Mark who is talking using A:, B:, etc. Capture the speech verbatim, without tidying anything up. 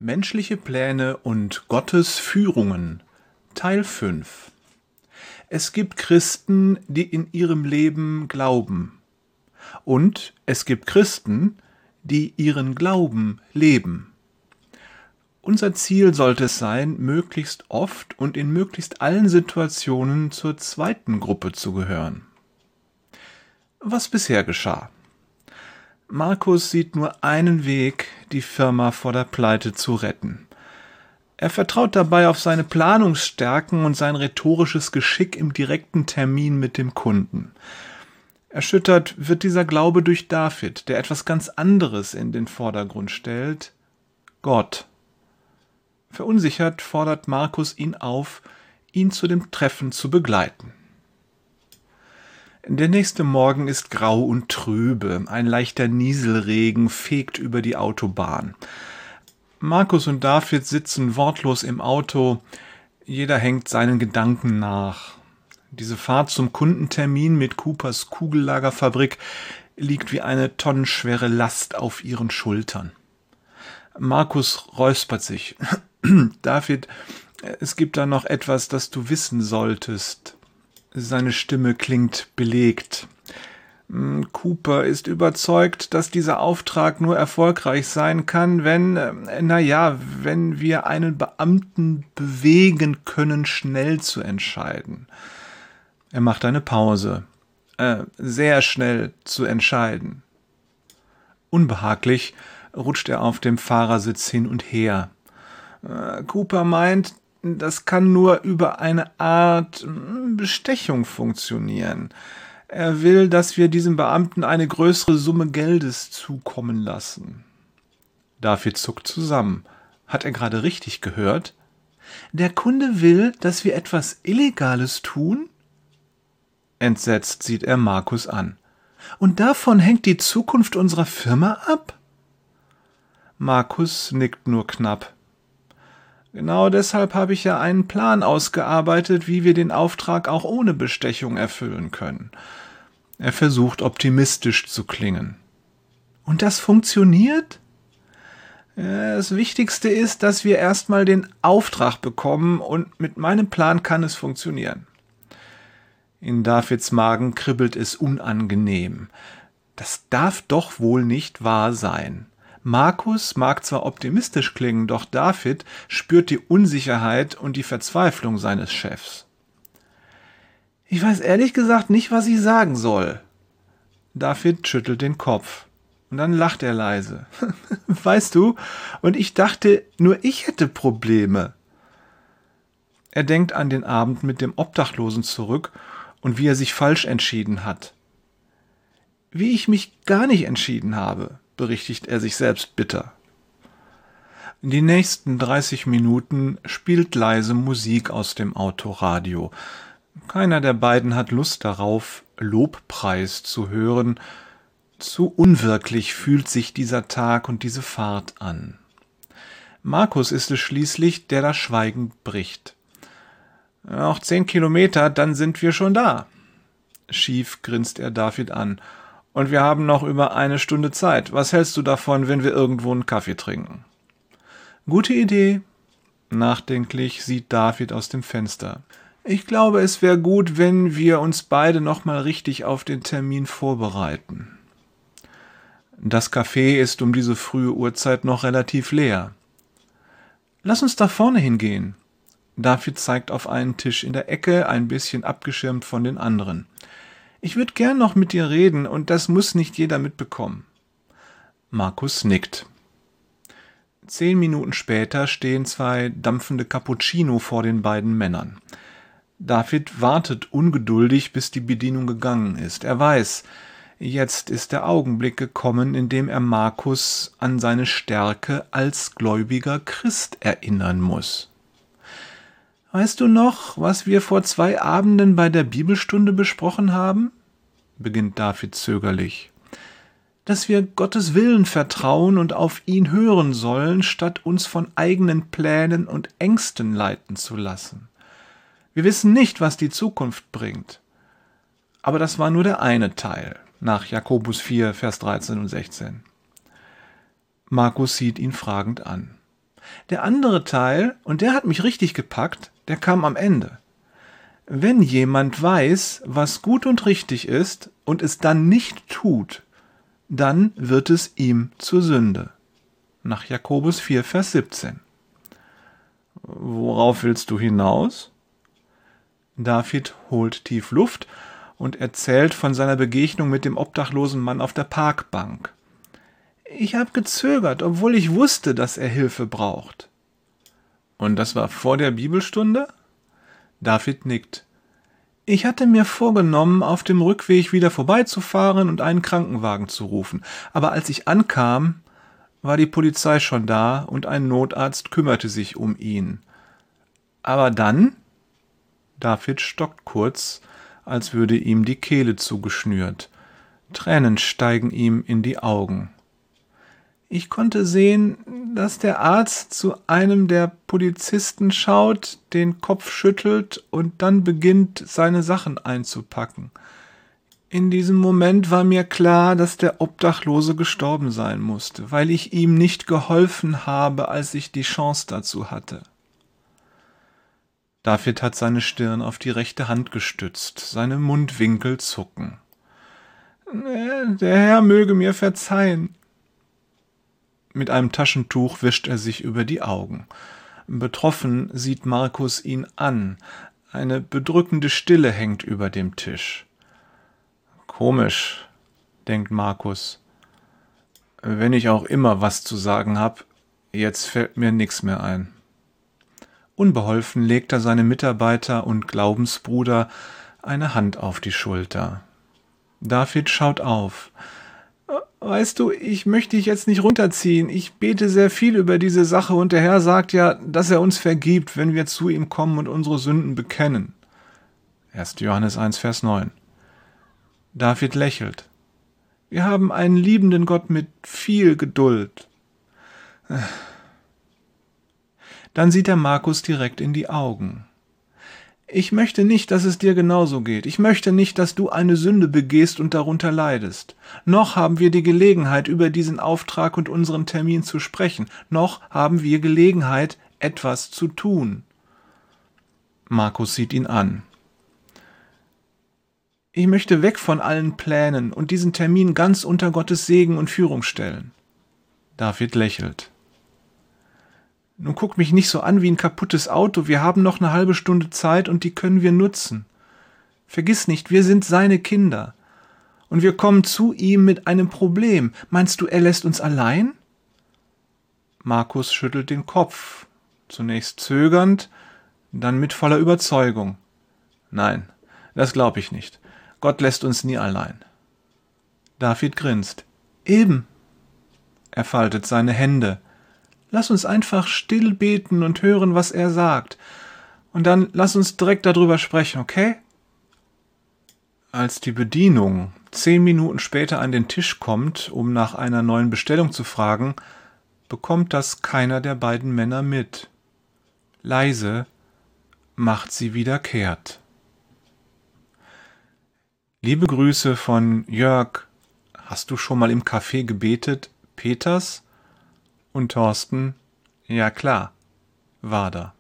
A: Menschliche Pläne und Gottes Führungen Teil fünf. Es gibt Christen, die in ihrem Leben glauben. Und es gibt Christen, die ihren Glauben leben. Unser Ziel sollte es sein, möglichst oft und in möglichst allen Situationen zur zweiten Gruppe zu gehören. Was bisher geschah? Markus sieht nur einen Weg, die Firma vor der Pleite zu retten. Er vertraut dabei auf seine Planungsstärken und sein rhetorisches Geschick im direkten Termin mit dem Kunden. Erschüttert wird dieser Glaube durch David, der etwas ganz anderes in den Vordergrund stellt: Gott. Verunsichert fordert Markus ihn auf, ihn zu dem Treffen zu begleiten. Der nächste Morgen ist grau und trübe, ein leichter Nieselregen fegt über die Autobahn. Markus und David sitzen wortlos im Auto, jeder hängt seinen Gedanken nach. Diese Fahrt zum Kundentermin mit Coopers Kugellagerfabrik liegt wie eine tonnenschwere Last auf ihren Schultern. Markus räuspert sich. David, es gibt da noch etwas, das du wissen solltest. Seine Stimme klingt belegt. Cooper ist überzeugt, dass dieser Auftrag nur erfolgreich sein kann, wenn, na ja, wenn wir einen Beamten bewegen können, schnell zu entscheiden. Er macht eine Pause. Äh, sehr schnell zu entscheiden. Unbehaglich rutscht er auf dem Fahrersitz hin und her. Äh, Cooper meint, das kann nur über eine Art Bestechung funktionieren. Er will, dass wir diesem Beamten eine größere Summe Geldes zukommen lassen. David zuckt zusammen. Hat er gerade richtig gehört? Der Kunde will, dass wir etwas Illegales tun? Entsetzt sieht er Markus an. Und davon hängt die Zukunft unserer Firma ab? Markus nickt nur knapp. Genau deshalb habe ich ja einen Plan ausgearbeitet, wie wir den Auftrag auch ohne Bestechung erfüllen können. Er versucht optimistisch zu klingen. Und das funktioniert? Das Wichtigste ist, dass wir erstmal den Auftrag bekommen, und mit meinem Plan kann es funktionieren. In Davids Magen kribbelt es unangenehm. Das darf doch wohl nicht wahr sein. Markus mag zwar optimistisch klingen, doch David spürt die Unsicherheit und die Verzweiflung seines Chefs. Ich weiß ehrlich gesagt nicht, was ich sagen soll. David schüttelt den Kopf und dann lacht er leise. Weißt du, und ich dachte, nur ich hätte Probleme. Er denkt an den Abend mit dem Obdachlosen zurück und wie er sich falsch entschieden hat. Wie ich mich gar nicht entschieden habe, berichtigt er sich selbst bitter. Die nächsten dreißig Minuten spielt leise Musik aus dem Autoradio. Keiner der beiden hat Lust darauf, Lobpreis zu hören. Zu unwirklich fühlt sich dieser Tag und diese Fahrt an. Markus ist es schließlich, der das Schweigen bricht. Noch zehn Kilometer, dann sind wir schon da. Schief grinst er David an. Und wir haben noch über eine Stunde Zeit. Was hältst du davon, wenn wir irgendwo einen Kaffee trinken? Gute Idee. Nachdenklich sieht David aus dem Fenster. Ich glaube, es wäre gut, wenn wir uns beide noch mal richtig auf den Termin vorbereiten. Das Café ist um diese frühe Uhrzeit noch relativ leer. Lass uns da vorne hingehen. David zeigt auf einen Tisch in der Ecke, ein bisschen abgeschirmt von den anderen. Ich würde gern noch mit dir reden, und das muss nicht jeder mitbekommen. Markus nickt. Zehn Minuten später stehen zwei dampfende Cappuccino vor den beiden Männern. David wartet ungeduldig, bis die Bedienung gegangen ist. Er weiß, jetzt ist der Augenblick gekommen, in dem er Markus an seine Stärke als gläubiger Christ erinnern muss. Weißt du noch, was wir vor zwei Abenden bei der Bibelstunde besprochen haben? Beginnt David zögerlich. Dass wir Gottes Willen vertrauen und auf ihn hören sollen, statt uns von eigenen Plänen und Ängsten leiten zu lassen. Wir wissen nicht, was die Zukunft bringt. Aber das war nur der eine Teil, nach Jakobus vier, Vers dreizehn und sechzehn. Markus sieht ihn fragend an. Der andere Teil, und der hat mich richtig gepackt, der kam am Ende. Wenn jemand weiß, was gut und richtig ist und es dann nicht tut, dann wird es ihm zur Sünde. Nach Jakobus vier, Vers siebzehn. Worauf willst du hinaus? David holt tief Luft und erzählt von seiner Begegnung mit dem obdachlosen Mann auf der Parkbank. Ich habe gezögert, obwohl ich wusste, dass er Hilfe braucht. Und das war vor der Bibelstunde? David nickt. Ich hatte mir vorgenommen, auf dem Rückweg wieder vorbeizufahren und einen Krankenwagen zu rufen. Aber als ich ankam, war die Polizei schon da und ein Notarzt kümmerte sich um ihn. Aber dann? David stockt kurz, als würde ihm die Kehle zugeschnürt. Tränen steigen ihm in die Augen. Ich konnte sehen, dass der Arzt zu einem der Polizisten schaut, den Kopf schüttelt und dann beginnt, seine Sachen einzupacken. In diesem Moment war mir klar, dass der Obdachlose gestorben sein musste, weil ich ihm nicht geholfen habe, als ich die Chance dazu hatte. David hat seine Stirn auf die rechte Hand gestützt, seine Mundwinkel zucken. Der Herr möge mir verzeihen. Mit einem Taschentuch wischt er sich über die Augen. Betroffen sieht Markus ihn an. Eine bedrückende Stille hängt über dem Tisch. Komisch, denkt Markus. Wenn ich auch immer was zu sagen habe, jetzt fällt mir nichts mehr ein. Unbeholfen legt er seinem Mitarbeiter und Glaubensbruder eine Hand auf die Schulter. David schaut auf. Weißt du, ich möchte dich jetzt nicht runterziehen. Ich bete sehr viel über diese Sache und der Herr sagt ja, dass er uns vergibt, wenn wir zu ihm kommen und unsere Sünden bekennen. erster Johannes eins, Vers neun. David lächelt. Wir haben einen liebenden Gott mit viel Geduld. Dann sieht er Markus direkt in die Augen. Ich möchte nicht, dass es dir genauso geht. Ich möchte nicht, dass du eine Sünde begehst und darunter leidest. Noch haben wir die Gelegenheit, über diesen Auftrag und unseren Termin zu sprechen. Noch haben wir Gelegenheit, etwas zu tun. Markus sieht ihn an. Ich möchte weg von allen Plänen und diesen Termin ganz unter Gottes Segen und Führung stellen. David lächelt. Nun guck mich nicht so an wie ein kaputtes Auto. Wir haben noch eine halbe Stunde Zeit und die können wir nutzen. Vergiss nicht, wir sind seine Kinder. Und wir kommen zu ihm mit einem Problem. Meinst du, er lässt uns allein? Markus schüttelt den Kopf. Zunächst zögernd, dann mit voller Überzeugung. Nein, das glaube ich nicht. Gott lässt uns nie allein. David grinst. Eben. Er faltet seine Hände. Lass uns einfach still beten und hören, was er sagt. Und dann lass uns direkt darüber sprechen, okay? Als die Bedienung zehn Minuten später an den Tisch kommt, um nach einer neuen Bestellung zu fragen, bekommt das keiner der beiden Männer mit. Leise macht sie wieder kehrt. Liebe Grüße von Jörg, hast du schon mal im Café gebetet, Peters? Und Thorsten, ja klar, war da.